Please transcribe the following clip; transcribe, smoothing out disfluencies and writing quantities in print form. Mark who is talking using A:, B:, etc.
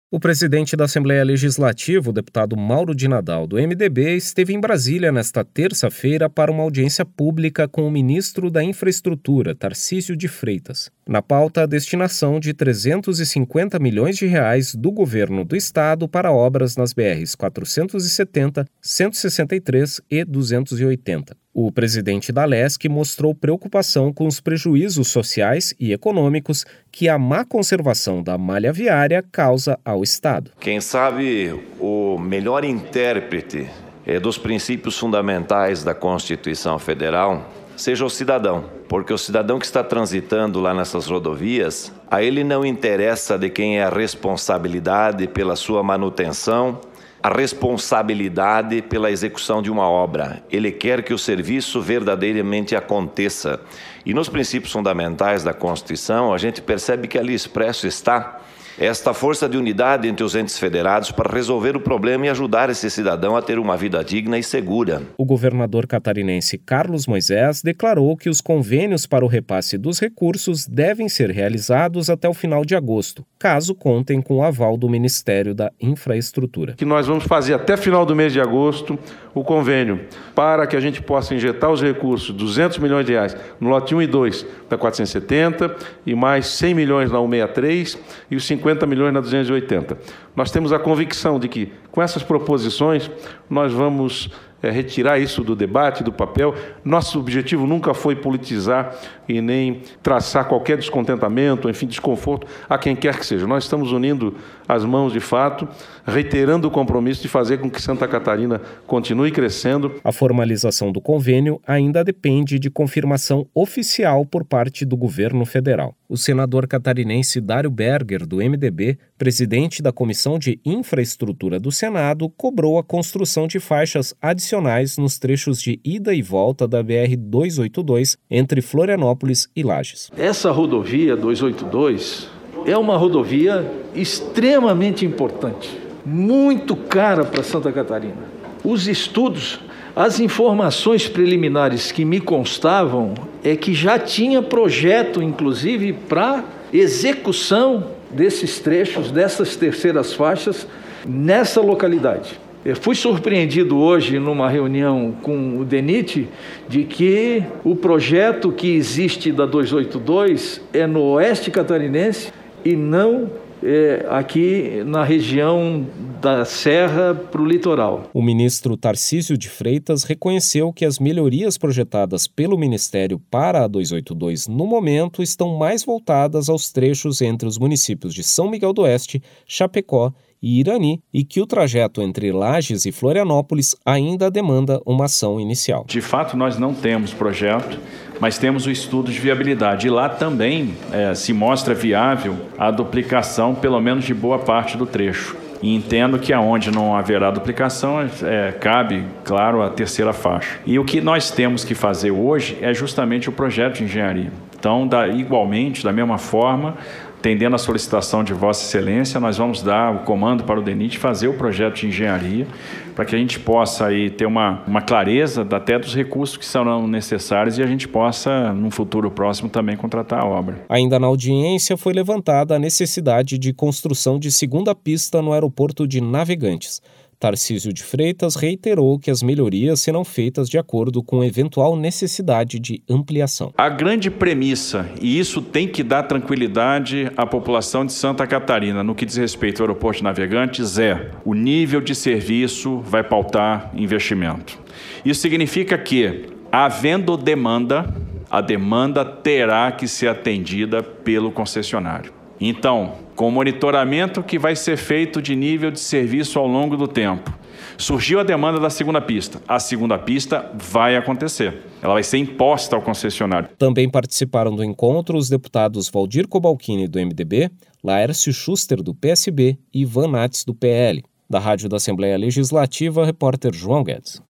A: O presidente da Assembleia Legislativa, o deputado Mauro de Nadal, do MDB, esteve em Brasília nesta terça-feira para uma audiência pública com o ministro da Infraestrutura, Tarcísio de Freitas. Na pauta, a destinação de 350 milhões de reais do governo do estado para obras nas BRs 470, 163 e 280. O presidente da Alesc mostrou preocupação com os prejuízos sociais e econômicos que a má conservação da malha viária causa ao Estado.
B: Quem sabe o melhor intérprete dos princípios fundamentais da Constituição Federal seja o cidadão, porque o cidadão que está transitando lá nessas rodovias, a ele não interessa de quem é a responsabilidade pela sua manutenção, a responsabilidade pela execução de uma obra. Ele quer que o serviço verdadeiramente aconteça. E nos princípios fundamentais da Constituição, a gente percebe que ali expresso está esta força de unidade entre os entes federados para resolver o problema e ajudar esse cidadão a ter uma vida digna e segura.
A: O governador catarinense Carlos Moisés declarou que os convênios para o repasse dos recursos devem ser realizados até o final de agosto, caso contem com o aval do Ministério da Infraestrutura.
C: Que nós vamos fazer até final do mês de agosto o convênio para que a gente possa injetar os recursos, 200 milhões de reais, no lote 1 e 2 da 470 e mais 100 milhões na 163 e os 50 milhões na 280. Nós temos a convicção de que, com essas proposições, nós vamos retirar isso do debate, do papel. Nosso objetivo nunca foi politizar e nem traçar qualquer descontentamento, enfim, desconforto a quem quer que seja. Nós estamos unindo as mãos de fato, reiterando o compromisso de fazer com que Santa Catarina continue crescendo.
A: A formalização do convênio ainda depende de confirmação oficial por parte do governo federal. O senador catarinense Dário Berger, do MDB, presidente da Comissão de Infraestrutura do Senado, cobrou a construção de faixas adicionais nos trechos de ida e volta da BR-282 entre Florianópolis e Lages.
D: Essa rodovia 282 é uma rodovia extremamente importante, muito cara para Santa Catarina. Os estudos, as informações preliminares que me constavam é que já tinha projeto, inclusive, para execução desses trechos, dessas terceiras faixas, nessa localidade. Eu fui surpreendido hoje, numa reunião com o DENIT, de que o projeto que existe da 282 é no oeste catarinense e não aqui na região da Serra para o litoral.
A: O ministro Tarcísio de Freitas reconheceu que as melhorias projetadas pelo Ministério para a 282 no momento estão mais voltadas aos trechos entre os municípios de São Miguel do Oeste, Chapecó e Irani, e que o trajeto entre Lages e Florianópolis ainda demanda uma ação inicial.
E: De fato, nós não temos projeto, mas temos o estudo de viabilidade. E lá também se mostra viável a duplicação, pelo menos de boa parte do trecho. E entendo que aonde não haverá duplicação, cabe, claro, a terceira faixa. E o que nós temos que fazer hoje é justamente o projeto de engenharia. Então, igualmente, da mesma forma, atendendo a solicitação de Vossa Excelência, nós vamos dar o comando para o DENIT fazer o projeto de engenharia para que a gente possa aí ter uma clareza até dos recursos que serão necessários e a gente possa, num futuro próximo, também contratar a obra.
A: Ainda na audiência foi levantada a necessidade de construção de segunda pista no aeroporto de Navegantes. Tarcísio de Freitas reiterou que as melhorias serão feitas de acordo com eventual necessidade de ampliação.
E: A grande premissa, e isso tem que dar tranquilidade à população de Santa Catarina no que diz respeito ao aeroporto de Navegantes, o nível de serviço vai pautar investimento. Isso significa que, havendo demanda, a demanda terá que ser atendida pelo concessionário. Então, com o monitoramento que vai ser feito de nível de serviço ao longo do tempo, surgiu a demanda da segunda pista. A segunda pista vai acontecer. Ela vai ser imposta ao concessionário.
A: Também participaram do encontro os deputados Valdir Cobalcini, do MDB, Laércio Schuster, do PSB e Ivan Nats, do PL. Da Rádio da Assembleia Legislativa, repórter João Guedes.